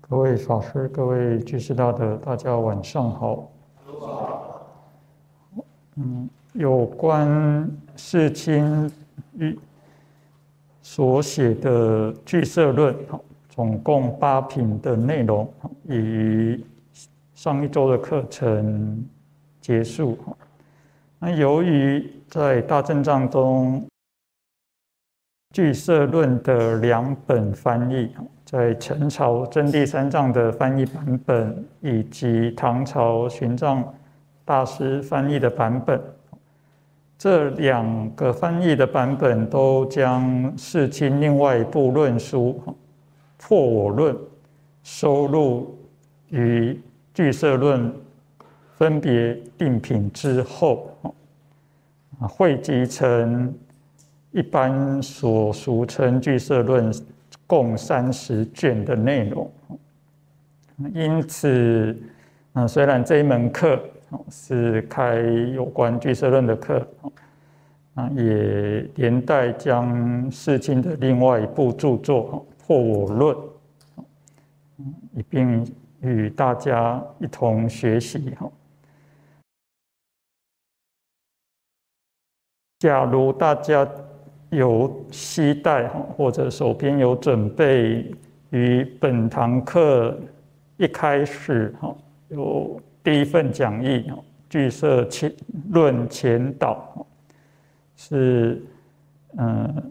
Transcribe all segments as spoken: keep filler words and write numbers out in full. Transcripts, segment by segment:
各位法师、各位居士大德，大家晚上好。嗯，有关世亲所写的俱舍论，总共八品的内容，已于上一周的课程结束。那由于在大正藏中俱舍论的两本翻译，在陈朝真谛三藏的翻译版本，以及唐朝玄奘大师翻译的版本，这两个翻译的版本都将世亲另外一部论书《破我论》收录于俱舍论分别定品之后，汇集成一般所俗称俱舍论共三十卷的内容。因此，虽然这一门课是开有关俱舍论的课，也连带将世亲的另外一部著作《破我论》一并与大家一同学习。假如大家有携带或者手边有准备，于本堂课一开始有第一份讲义《俱舍论前导》，是嗯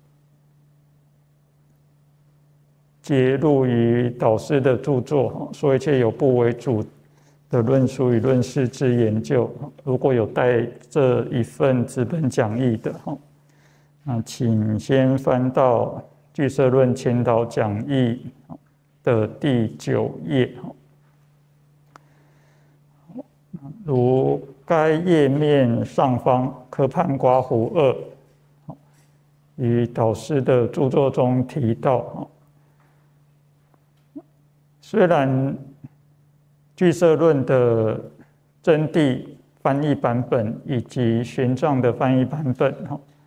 揭录于导师的著作《说一切有部为主的论书与论释之研究》。如果有带这一份纸本讲义的，那请先翻到《俱舍论前导讲义》的第九页。如该页面上方科判刮弧二，与导师的著作中提到，虽然俱舍论的真谛翻译版本以及玄奘的翻译版本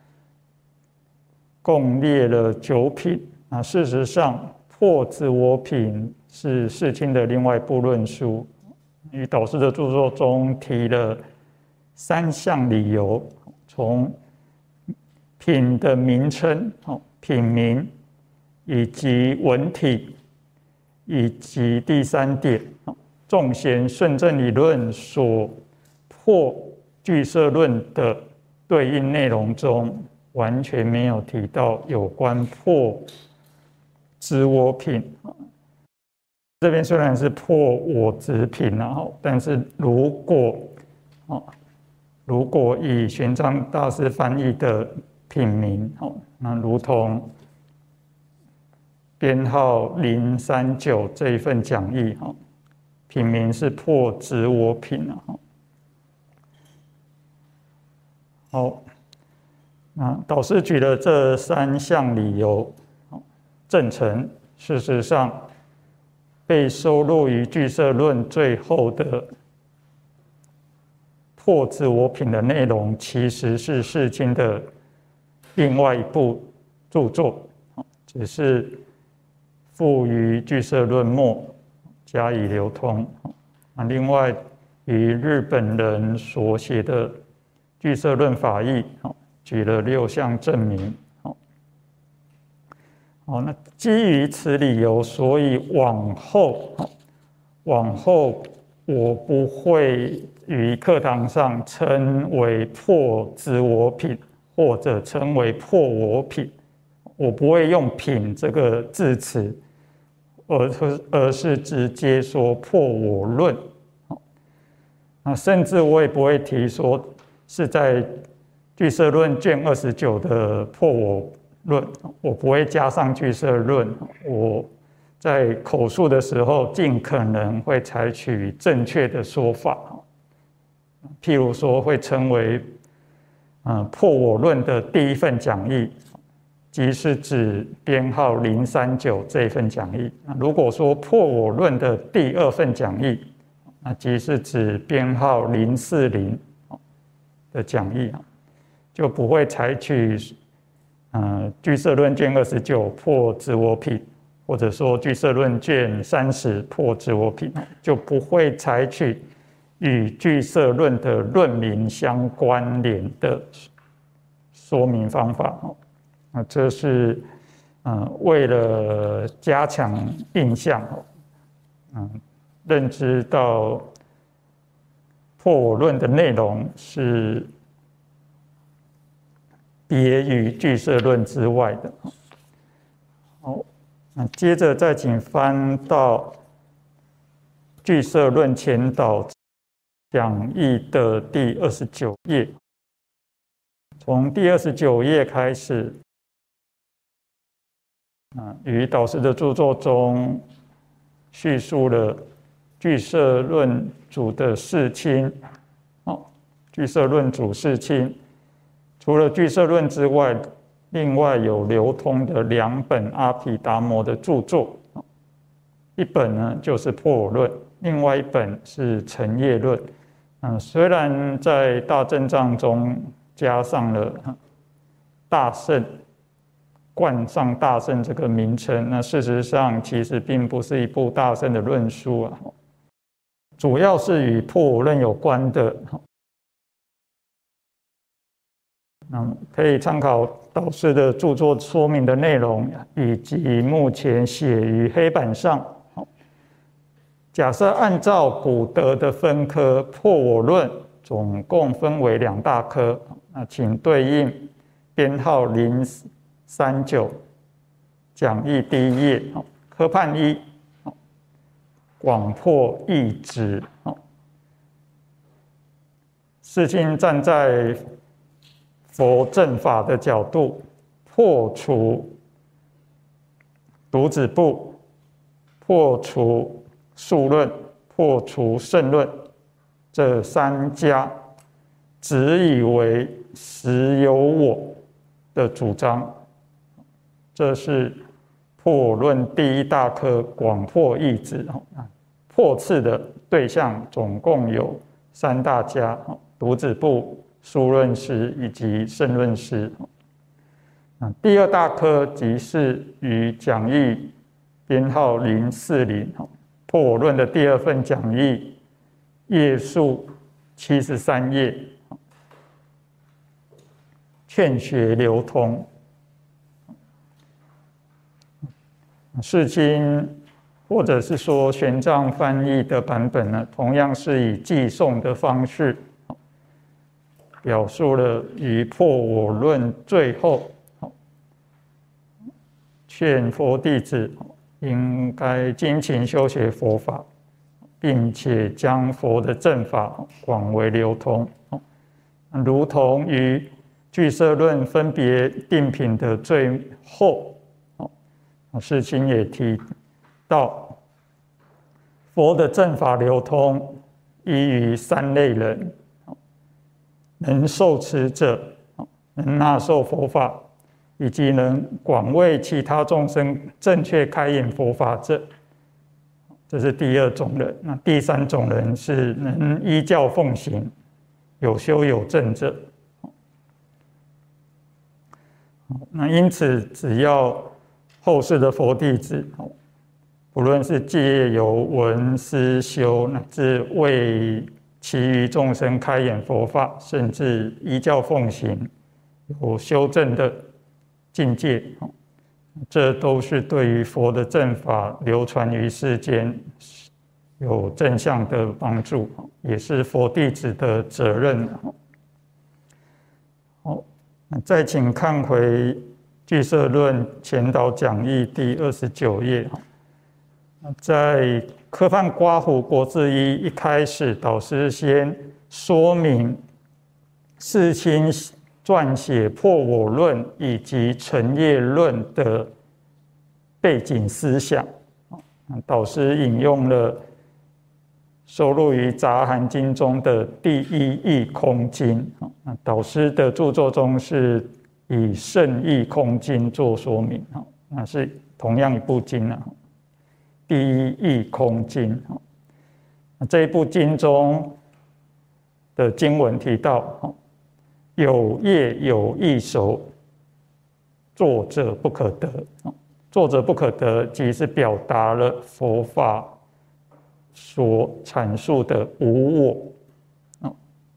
共列了九品，啊，事实上破自我品是世亲的另外一部论书，与导师的著作中提了三项理由，从品的名称、品名以及文体，以及第三点众贤顺正理论所破俱舍论的对应内容中，完全没有提到有关破执我品。这边虽然是破我执品，但是如果如果以玄奘大师翻译的品名，那如同编号零三九这一份讲义，品名是破执我品。好，那导师举了这三项理由证成，事实上被收录于俱舍论最后的破执我品的内容，其实是世亲的另外一部著作，只是附于俱舍论末加以流通。另外，与日本人所写的俱舍论法义举了六项证明。好，那基于此理由，所以往后往后我不会于课堂上称为破执我品，或者称为破我品，我不会用品这个字词，而是而是直接说破我论。那甚至我也不会提说是在俱舍论卷二十九的破我论，我不会加上俱舍论。我在口述的时候尽可能会采取正确的说法，譬如说会称为嗯破我论的第一份讲义，即是指编号零三九这一份讲义。如果说破我论的第二份讲义，那即是指编号零四零的讲义，就不会采取呃俱舍论卷二十九破执我品或者说俱舍论卷三十破自我品，就不会采取与俱舍论的论名相关联的说明方法。那这是呃为了加强印象，嗯，认知到破我论的内容是别于俱舍论之外的。好，那接着再请翻到俱舍论前导讲义的第二十九页，从第二十九页开始，啊，于导师的著作中叙述了俱舍论主的世亲，哦，俱舍论主世亲，除了俱舍论之外，另外有流通的两本阿毗达摩的著作，一本呢就是破我论，另外一本是成业论。嗯，虽然在大正藏中加上了大乘，冠上大乘这个名称，那事实上其实并不是一部大乘的论书啊，主要是与破我论有关的。那可以参考导师的著作说明的内容，以及目前写于黑板上。假设按照古德的分科，破我论总共分为两大科，那请对应编号零三九讲义第一页，科判一，广破义旨。世亲站在佛正法的角度，破除独子部，破除数论，破除胜论这三家只以为实有我的主张，这是破我论第一大科广破义旨。破斥的对象总共有三大家：独子部、数论师以及胜论师。第二大科即是于讲义编号零四零破我论的第二份讲义，页数七十三页，劝学流通。世亲或者是说玄奘翻译的版本呢，同样是以寄送的方式表述了于破我论最后劝佛弟子应该精勤修学佛法，并且将佛的正法广为流通，如同于俱舍论分别定品的最后，世亲也提到佛的正法流通依于三类人：能受持者，能纳受佛法，以及能广为其他众生正确开演佛法者，这是第二种人。那第三种人是能依教奉行、有修有证者。那因此，只要后世的佛弟子，不论是借由闻思修，乃至为其余众生开演佛法，甚至依教奉行、有修正的境界，这都是对于佛的正法流传于世间有正向的帮助，也是佛弟子的责任。好，再请看回俱舍论前导讲义第二十九页，在科判刮胡国字一一开始，导师先说明世亲撰写破我论以及成业论的背景思想。导师引用了收录于杂含经中的第一义空经，导师的著作中是以圣义空经做说明，那是同样一部经啊。第一义空经，这一部经中的经文提到，有业有异熟，作者不可得。 作者不可得，即是表达了佛法所阐述的无我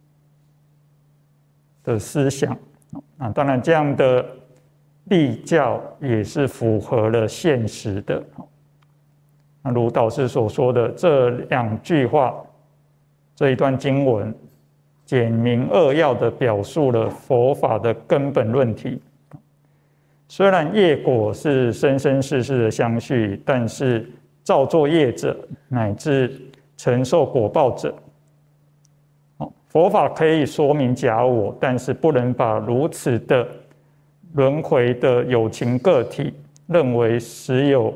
的思想。啊，当然这样的立教也是符合了现实的。那如导师所说的这两句话，这一段经文简明扼要地表述了佛法的根本论题。虽然业果是生生世世的相续，但是造作业者乃至承受果报者，佛法可以说明假我，但是不能把如此的轮回的有情个体认为实有。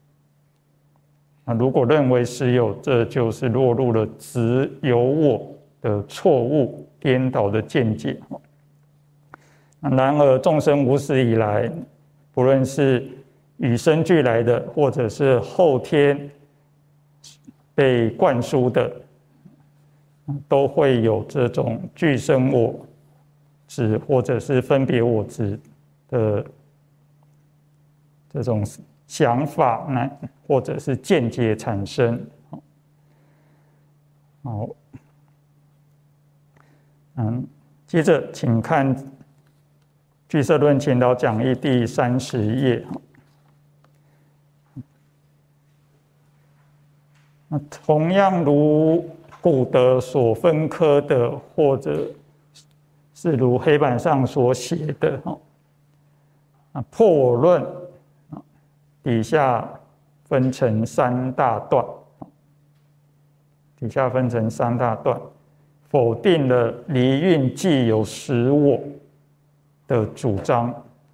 如果认为实有，这就是落入了只有我的错误颠倒的见解。然而众生无始以来，不论是与生俱来的，或者是后天被灌输的，都会有这种俱生我执或者是分别我执的这种想法，或者是见解产生。好，嗯，接着请看《俱舍论前导讲义》第三十页。同样如古德所分科的，或者是如黑板上所写的破我论，底下分成三大段，底下分成三大段，否定了离蕴既有实我的主张。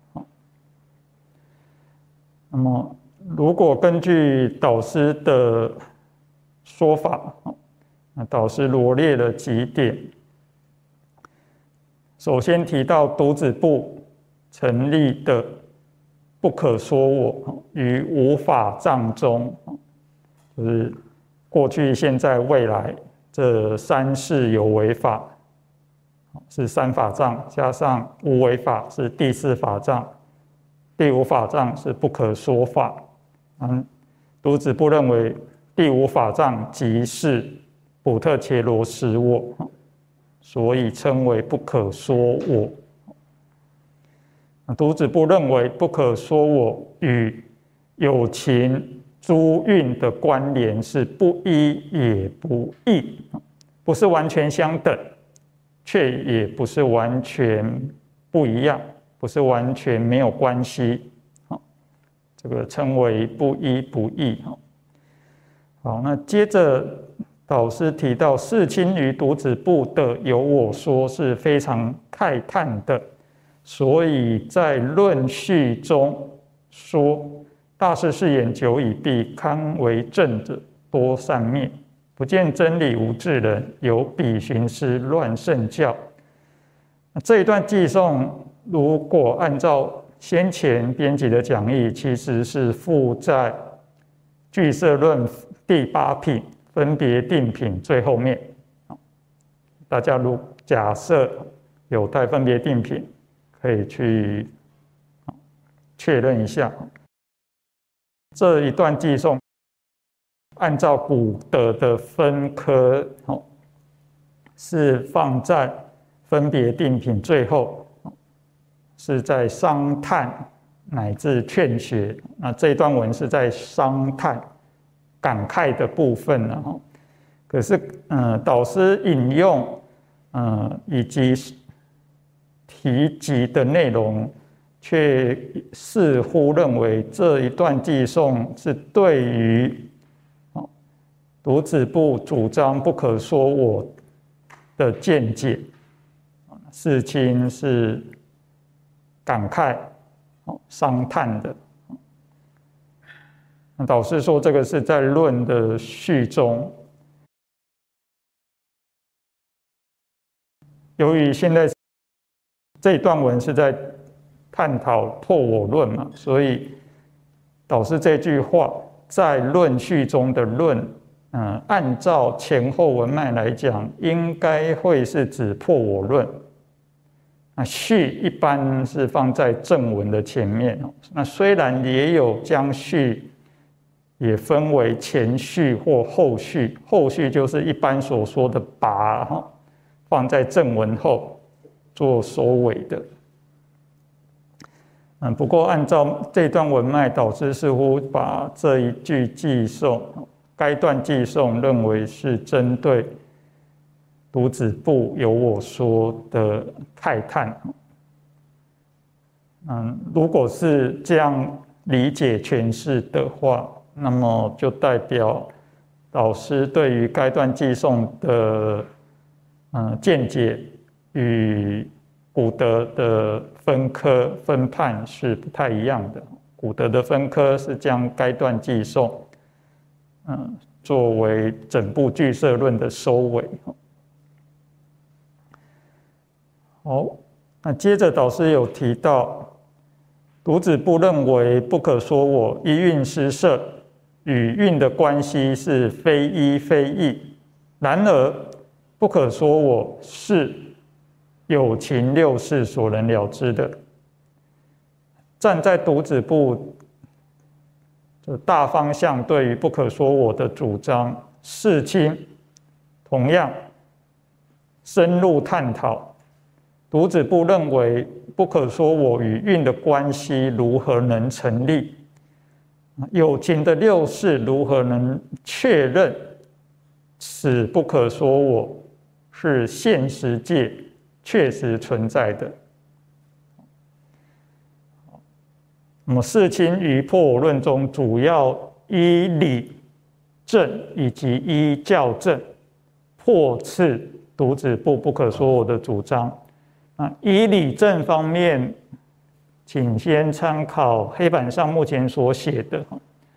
那么，如果根据导师的说法，导师罗列了几点。首先提到独子部成立的不可说我于无法藏中，就是过去、现在、未来这三世有为法是三法藏，加上无为法是第四法藏，第五法藏是不可说法。嗯，独子部认为第五法藏即是补特伽罗实我，所以称为不可说我。独子部认为不可说我与有情诸蕴的关联是不一也不异，不是完全相等，却也不是完全不一样，不是完全没有关系。这个称为不一不异。好，那接着导师提到世亲于独子部的有我说是非常慨叹的，所以在论序中说：大士是言久已毕，堪为正者多善灭，不见真理无智人，有彼寻思乱圣教。这一段记诵，如果按照先前编辑的讲义，其实是附在俱舍论第八品分别定品最后面。大家如假设有带分别定品，可以去确认一下。这一段记诵按照古德的分科，是放在分别定品最后，是在商叹乃至劝学。那这一段文是在商叹感慨的部分了。可是，呃，导师引用，呃，以及提及的内容，却似乎认为这一段记诵是对于独子部主张不可说我的见解，世亲是感慨、伤叹的。那导师说，这个是在论的序中。由于现在这一段文是在探讨破我论嘛，所以导师这句话在论序中的论，嗯，按照前后文脉来讲，应该会是指破我论。 那序一般是放在正文的前面。那虽然也有将序也分为前序或后序，后序就是一般所说的跋，放在正文后做收尾的。嗯，不过按照这段文脉，导师似乎把这一句寄颂，该段寄颂认为是针对独子部有我说的慨叹。嗯，如果是这样理解诠释的话，那么就代表导师对于该段寄颂的嗯见解与古德的分科分判是不太一样的。古德的分科是将该段寄颂嗯作为整部俱舍论的收尾。好，那接着导师有提到，独子部认为不可说我一运失色，与运的关系是非一非异，然而不可说我是有情六事所能了知的。站在独子部的大方向对于不可说我的主张，世亲同样深入探讨。独子部认为不可说我与运的关系如何能成立，有情的六事如何能确认此不可说我是现实界确实存在的。那么世亲于破我论中主要依理证以及依教证破斥独子部不可说我的主张。啊，以理证方面，请先参考黑板上目前所写的。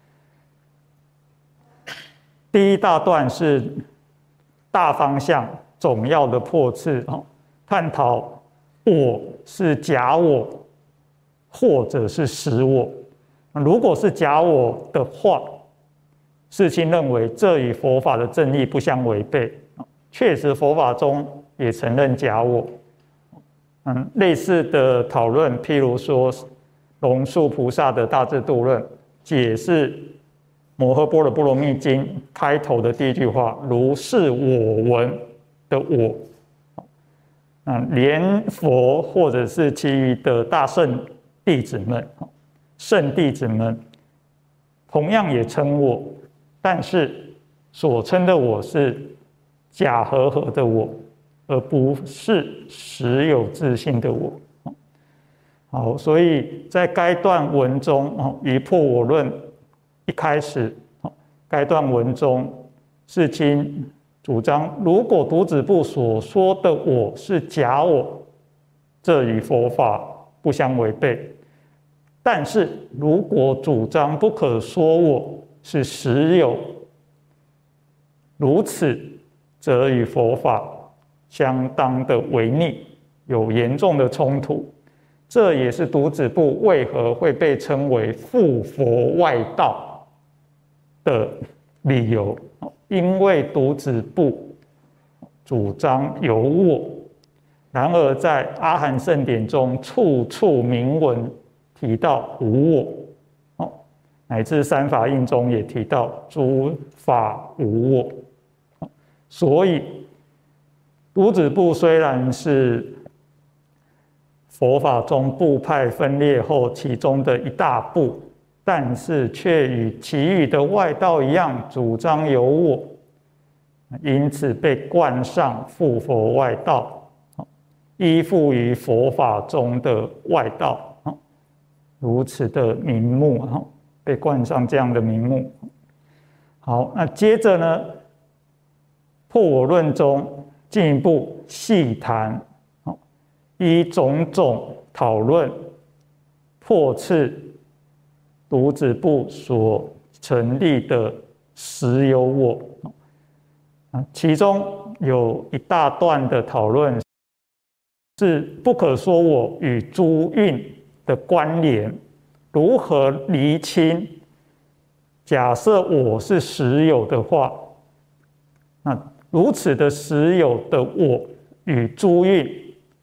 第一大段是大方向总要的破斥，探讨我是假我，或者是实我。如果是假我的话，世亲认为这与佛法的正义不相违背。确实，佛法中也承认假我。嗯，类似的讨论，譬如说龙树菩萨的大智度论解释摩诃般若波罗蜜经开头的第一句话，如是我闻的我。嗯，连佛或者是其余的大圣弟子们、圣弟子们，同样也称我，但是所称的我是假合合的我，而不是实有自性的我。好，所以在该段文中，于破我论一开始，该段文中世亲主张，如果独子部所说的我是假我，这与佛法不相违背。但是如果主张不可说我是实有，如此则与佛法相当的违逆，有严重的冲突。这也是独子部为何会被称为附佛外道的理由。因为独子部主张有我，然而在阿含圣典中处处明文提到无我，乃至三法印中也提到诸法无我。所以独子部虽然是佛法中部派分裂后其中的一大部，但是却与其余的外道一样主张有我，因此被冠上附佛外道，依附于佛法中的外道，如此的名目，被冠上这样的名目。好，那接着呢，破我论中进一步细谈，依种种讨论破斥独子部所成立的实有我。其中有一大段的讨论是不可说我与诸运的关联，如何厘清？假设我是实有的话，那如此的实有的我与诸运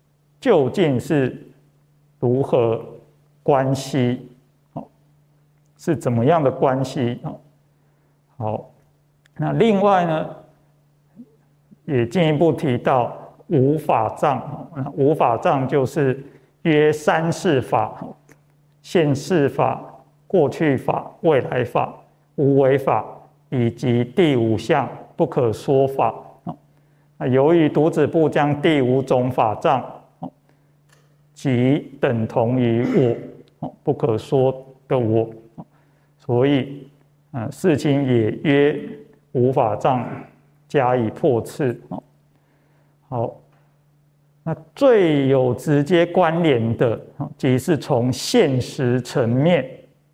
究竟是如何关系？是怎么样的关系？好，那另外呢，也进一步提到无法障。无法障就是约三世法：现世法、过去法、未来法、无为法，以及第五项不可说法。由于读子部将第五种法障即等同于我，不可说的我，所以呃，世亲也约无法障加以破斥。好，那最有直接关联的，即是从现实层面，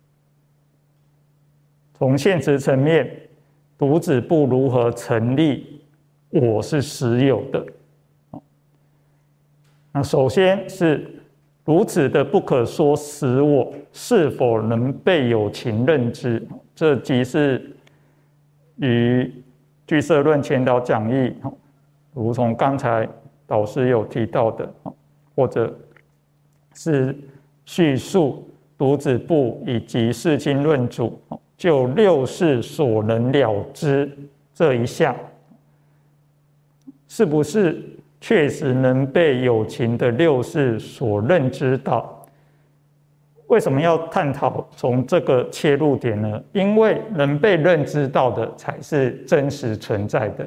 从现实层面，读子部如何成立我是实有的。那首先是如此的不可说实我是否能被有情认知，这即是与俱舍论前导讲义如同刚才导师有提到的，或者是叙述读子部以及世亲论主就六事所能了知这一项，是不是确实能被有情的六事所认知到？为什么要探讨从这个切入点呢？因为能被认知到的才是真实存在的。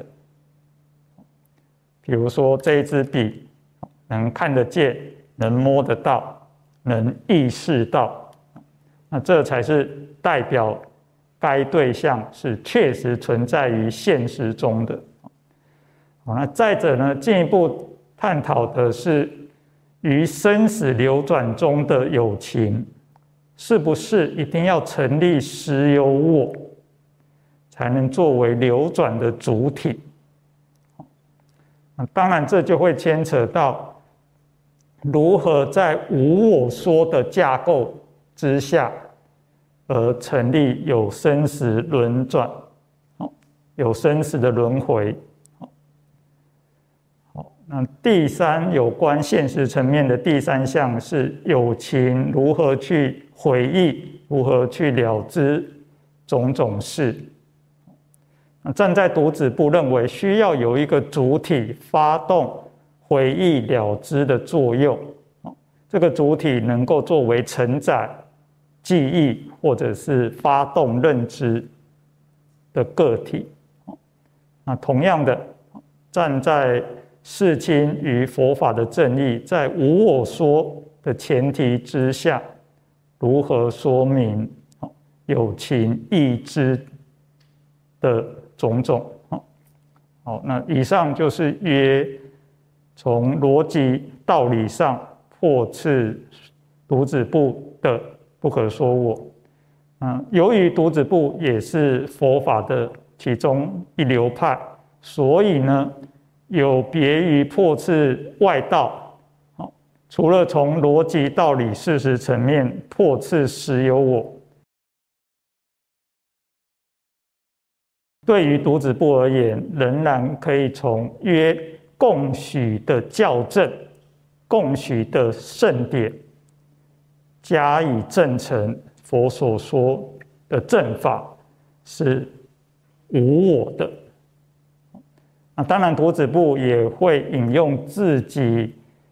比如说这一支笔，能看得见，能摸得到，能意识到，那这才是代表该对象是确实存在于现实中的。好，那再者呢，进一步探讨的是于生死流转中的有情，是不是一定要成立实有我，才能作为流转的主体？当然，这就会牵扯到如何在无我说的架构之下，而成立有生死轮转，有生死的轮回。那第三，有关现实层面的第三项是有情如何去回忆，如何去了知种种事。站在读子部认为，需要有一个主体发动回忆了知的作用，这个主体能够作为承载记忆或者是发动认知的个体。那同样的，站在世亲与佛法的正义，在无我说的前提之下，如何说明有情意知的种种。好，那以上就是约从逻辑道理上破斥读子部的不可说我。嗯，由于读子部也是佛法的其中一流派，所以呢，有别于破斥外道，除了从逻辑道理事实层面破斥实有我，对于读子部而言，仍然可以从约共许的校正、共许的圣典加以证成佛所说的正法是无我的。那当然，读子部也会引用自己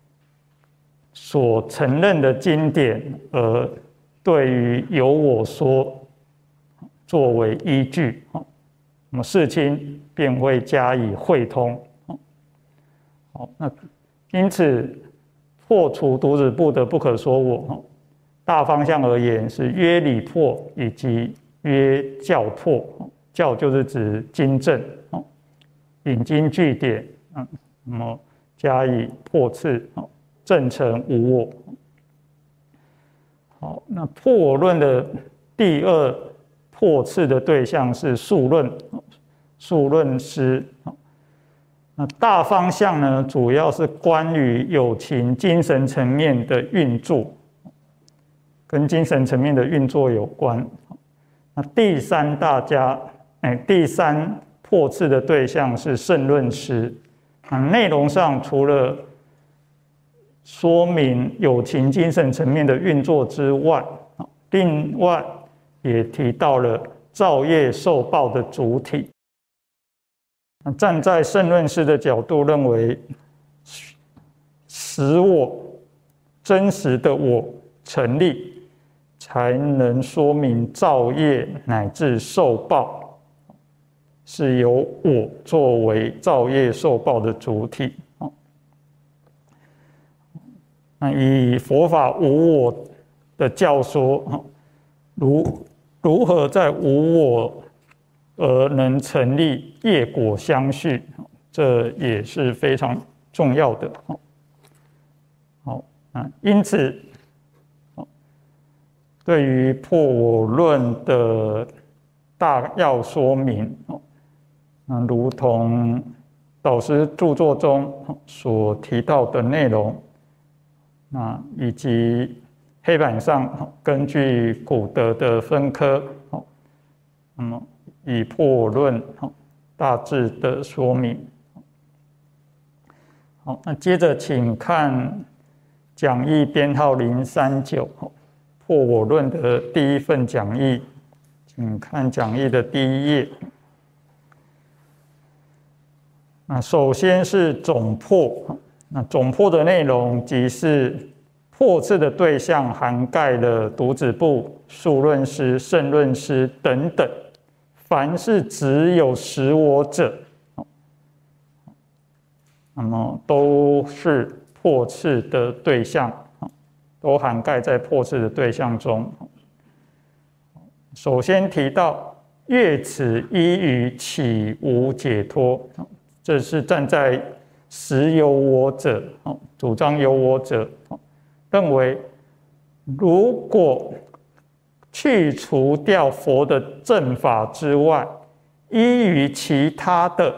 所承认的经典，而对于有我说作为依据，那么世亲便会加以汇通。好，那因此破除读子部的不可说我，大方向而言是约理破以及约教破。教就是指经证，引经据典，嗯，那么加以破斥，证成无我。好，那破我论的第二破斥的对象是数论，数论师。那大方向呢，主要是关于有情精神层面的运作，跟精神层面的运作有关。那第三大家，哎，第三破斥的对象是圣论师。啊，内容上除了说明有情精神层面的运作之外，另外也提到了造业受报的主体。站在圣论师的角度认为，使我真实的我成立，才能说明造业乃至受报是由我作为造业受报的主体。那以佛法无我的教说，如如何在无我而能成立业果相续，这也是非常重要的。好，因此，对于破我论的大要说明，如同导师著作中所提到的内容，那以及黑板上根据古德的分科，那么以破我论大致的说明。好，那接着请看讲义编号零三九，破我论的第一份讲义，请看讲义的第一页。那首先是总破，那总破的内容即是破斥的对象涵盖了读子部、数论师、圣论师等等，凡是只有实我者，那么都是破斥的对象，都涵盖在破斥的对象中。首先提到越此依于岂无解脱，这是站在实有我者，主张有我者认为，如果去除掉佛的正法之外，依于其他的，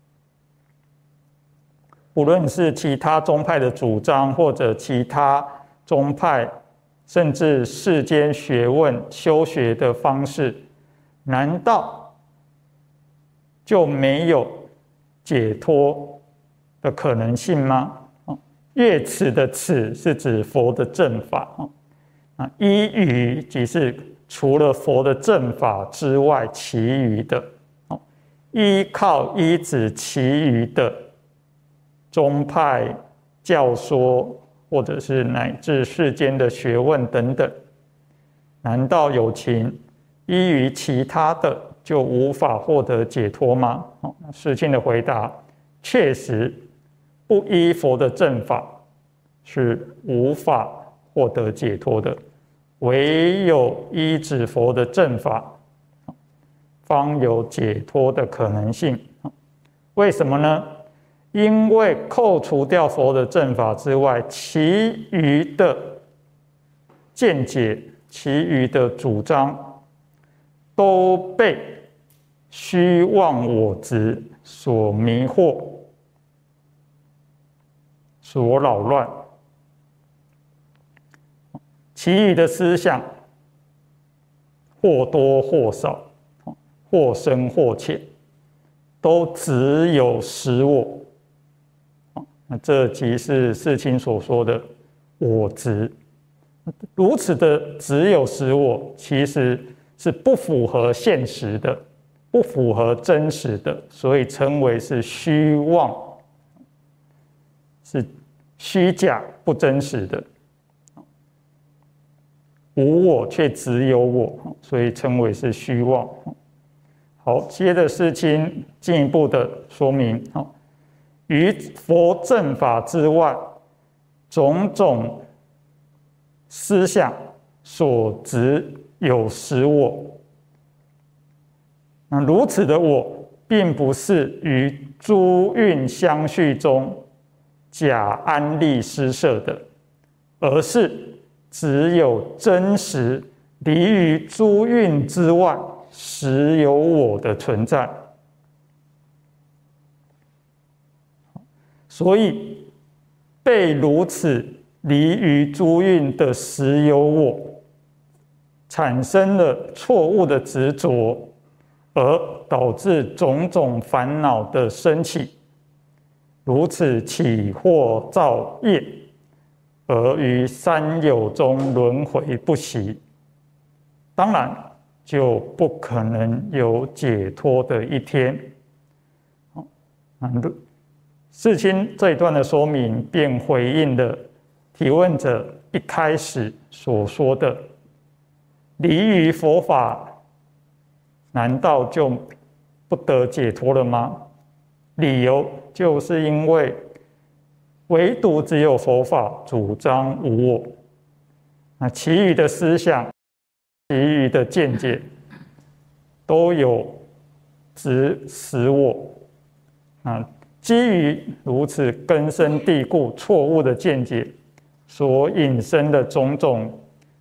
不论是其他宗派的主张，或者其他宗派，甚至世间学问修学的方式，难道就没有解脱的可能性吗？越此的此是指佛的正法，依于即是除了佛的正法之外其余的，依靠依止其余的宗派教说，或者是乃至世间的学问等等，难道有情依于其他的就无法获得解脱吗？世亲的回答，确实不依佛的正法是无法获得解脱的，唯有依止佛的正法，方有解脱的可能性。为什么呢？因为扣除掉佛的正法之外，其余的见解、其余的主张，都被虚妄我执所迷惑、所扰乱。其余的思想，或多或少，或深或浅，都只有实我。那这即是世亲所说的我执。如此的只有实我，其实是不符合现实的，不符合真实的，所以称为是虚妄，是虚假不真实的。无我却只有我，所以称为是虚妄。好，接着世亲进一步的说明，于佛正法之外，种种思想所执有实我。那如此的我，并不是于诸蕴相续中假安立施设的，而是只有真实离于诸蕴之外，实有我的存在。所以被如此离于诸蕴的实有我，产生了错误的执着，而导致种种烦恼的升起，如此起或造业， 而于三有中轮回不息，当然就不可能有解脱的一天。世亲这一段的说明，便回应了提问者一开始所说的：离于佛法，难道就不得解脱了吗？理由就是因为唯独只有佛法主张无我，那其余的思想、其余的见解都有执实我。啊，基于如此根深蒂固、错误的见解所引申的种种，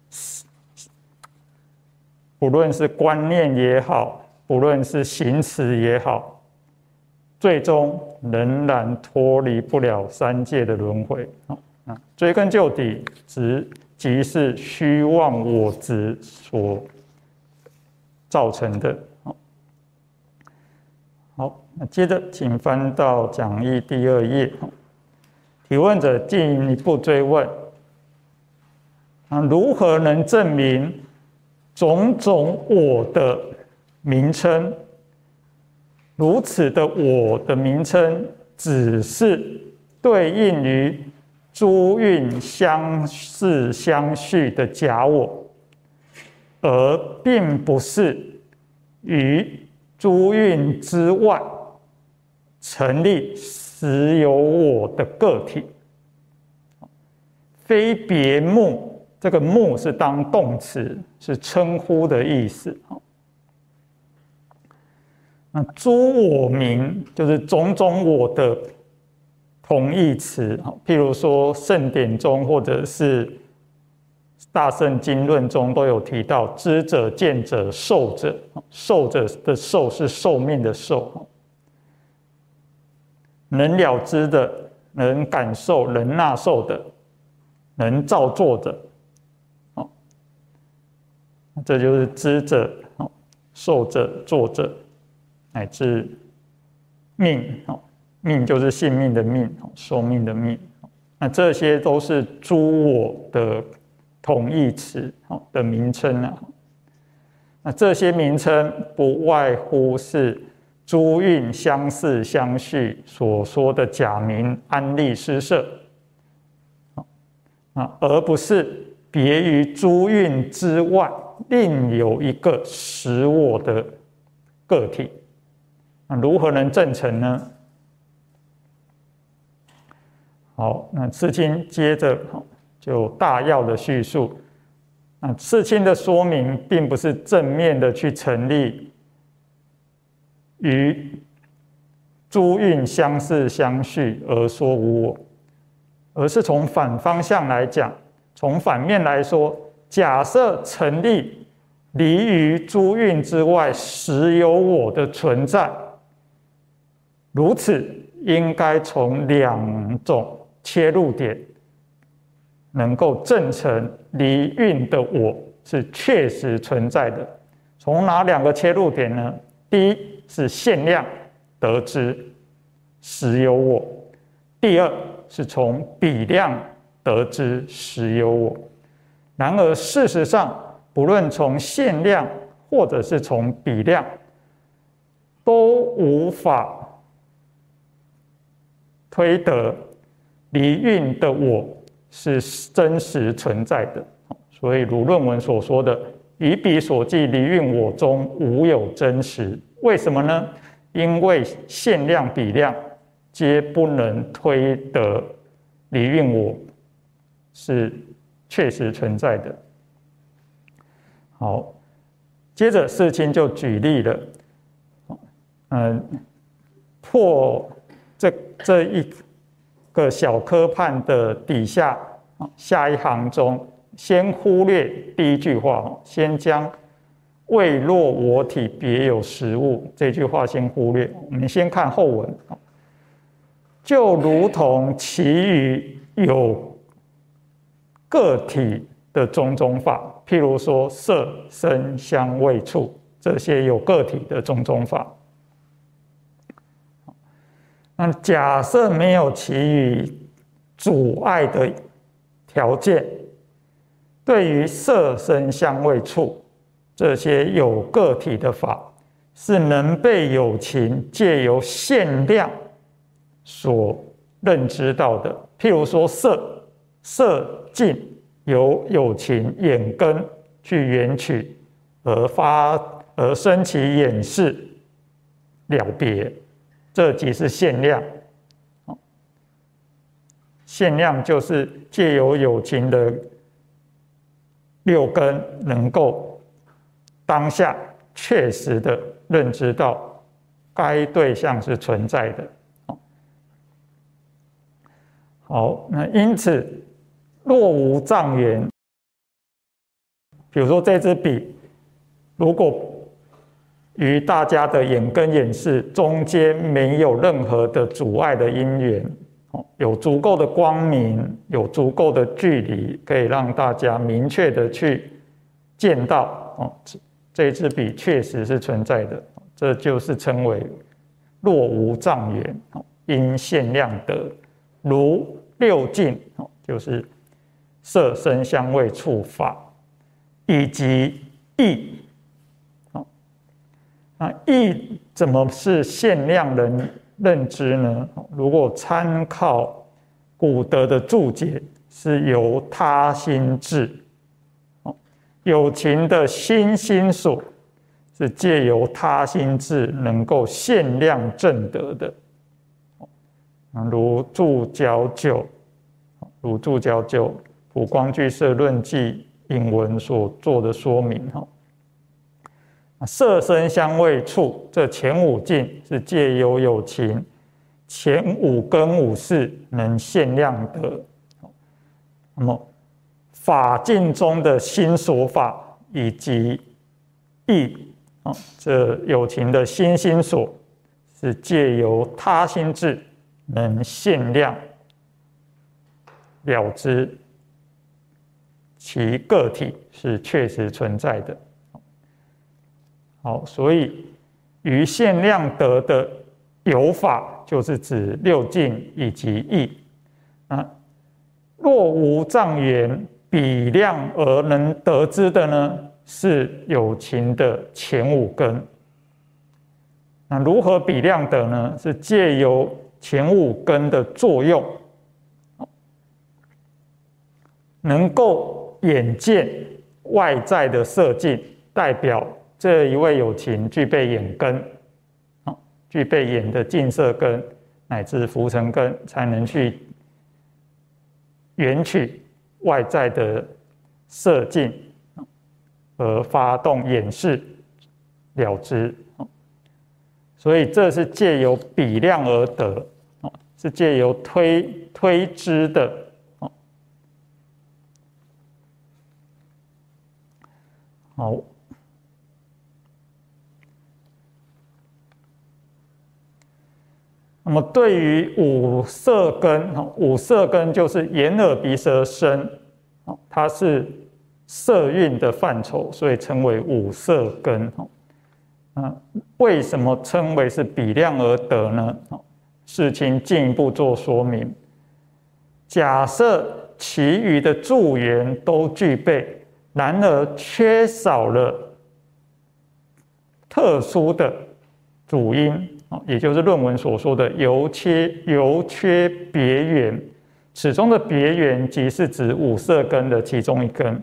不论是观念也好，不论是行持也好，最终仍然脱离不了三界的轮回。追根究底，只即是虚妄我执所造成的。好，那接着请翻到讲义第二页。提问者进一步追问：啊，如何能证明种种我的名称？如此的我的名称，只是对应于诸蕴相似相续的假我，而并不是于诸蕴之外成立实有我的个体。非别目，这个目是当动词，是称呼的意思。那诸我名就是种种我的同义词，譬如说圣典中或者是大乘经论中都有提到知者、见者、受者。受者的受是寿命的寿，能了知的、能感受、能纳受的、能造作的，这就是知者、受者、作者，乃至命。命就是性命的命，寿命的命。那这些都是诸我的同义词的名称啊。那这些名称不外乎是诸蕴相似相续所说的假名安立施设，而不是别于诸蕴之外另有一个实我的个体。那如何能证成呢？好，那世亲接着就大要的叙述。那世亲的说明并不是正面的去成立与诸蕴相似相续而说无我，而是从反方向来讲，从反面来说，假设成立离于诸蕴之外实有我的存在，如此应该从两种切入点能够证成离蕴的我是确实存在的。从哪两个切入点呢？第一是限量得知实有我，第二是从比量得知实有我。然而事实上，不论从限量或者是从比量，都无法推得离蕴的我是真实存在的。所以如论文所说的以彼所记离蕴我中无有真实，为什么呢？因为限量比量皆不能推得离蕴我是确实存在的。好，接着世亲就举例了，嗯，破这这一个小科判的底下下一行中，先忽略第一句话，先将未若我体别有实物这句话先忽略，我们先看后文。就如同其余有个体的种种法，譬如说色、声、香、味、触，这些有个体的种种法。那假设没有其余阻碍的条件，对于色声香味触这些有个体的法，是能被有情借由限量所认知到的。譬如说色，色境由有情眼根去缘取，而发而生其眼识了别，这即是限量。限量就是借由有情的六根，能够当下确实的认知到该对象是存在的。好，那因此若无障缘，比如说这支笔，如果与大家的眼根眼识中间没有任何的阻碍的因缘，有足够的光明，有足够的距离，可以让大家明确的去见到这支笔确实是存在的，这就是称为若无障缘，因限量得，如六境，就是色声香味触法，以及意。那意怎么是限量人认知呢？如果参考古德的注解，是由他心智，有情的心心所是借由他心智能够限量证得的。如注脚九，如注脚九普光俱舍论记引文所做的说明。色声香味触这前五境是借由有情前五根五识能限量得。那么法境中的心所法以及意，这有情的心心所是借由他心智能限量了知其个体是确实存在的。好，所以于限量得的有法，就是指六境以及意。啊，若无障缘比量而能得知的呢，是有情的前五根。那如何比量得呢？是借由前五根的作用，能够眼见外在的色境，代表这一位有情具备眼根，具备眼的净色根乃至浮尘根，才能去缘取外在的色境，而发动眼识了知。所以这是借由比量而得，是借由推推知的。好。那么对于五色根，五色根就是眼耳鼻舌身，它是色蕴的范畴，所以称为五色根。为什么称为是比量而得呢？世亲进一步做说明。假设其余的助缘都具备，然而缺少了特殊的主因，也就是论文所说的由缺由缺别缘，此中的别缘即是指五色根的其中一根。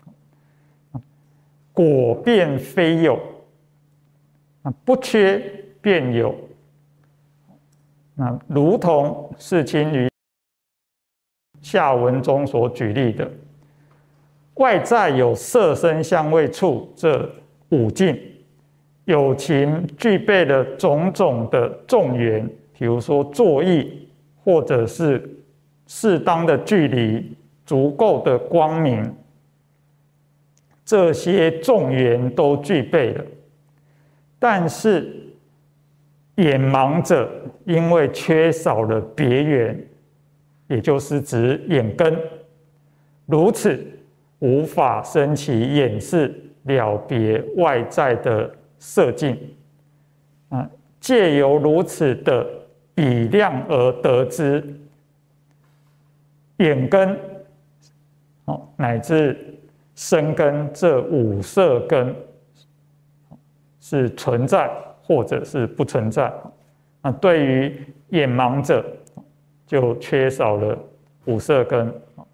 果便非有，不缺便有。那如同世亲于下文中所举例的，外在有色声香味触这五境，有情具备了种种的众缘，比如说作意，或者是适当的距离、足够的光明，这些众缘都具备了。但是眼盲者因为缺少了别缘，也就是指眼根，如此无法生起眼识了别外在的色境，啊，借由如此的比量而得知，眼根乃至生根这五色根是存在或者是不存在。那对于眼盲者，就缺少了五色根，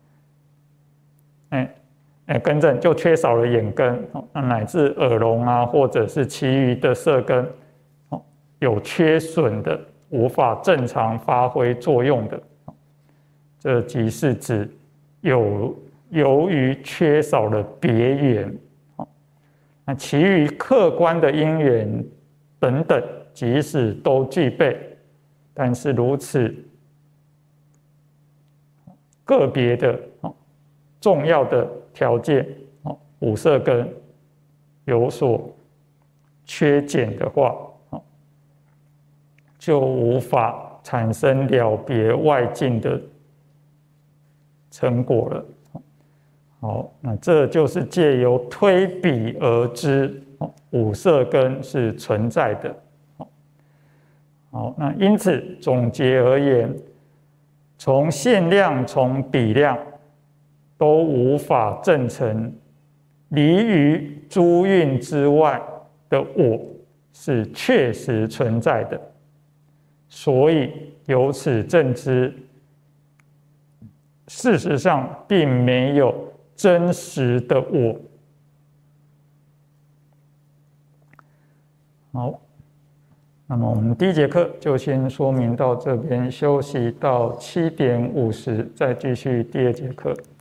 哎哎，更正，就缺少了眼根，那乃至耳聋啊，或者是其余的色根有缺损的，无法正常发挥作用的，这即是指有由于缺少了别缘，那其余客观的因缘等等，即使都具备，但是如此个别的重要的条件，五色根有所缺减的话，就无法产生了别外境的成果了。好，那这就是借由推比而知五色根是存在的。好，那因此总结而言，从限量、从比量都无法证成离于诸蕴之外的我是确实存在的，所以由此证知，事实上并没有真实的我。好，那么我们第一节课就先说明到这边，休息到七点五十，再继续第二节课。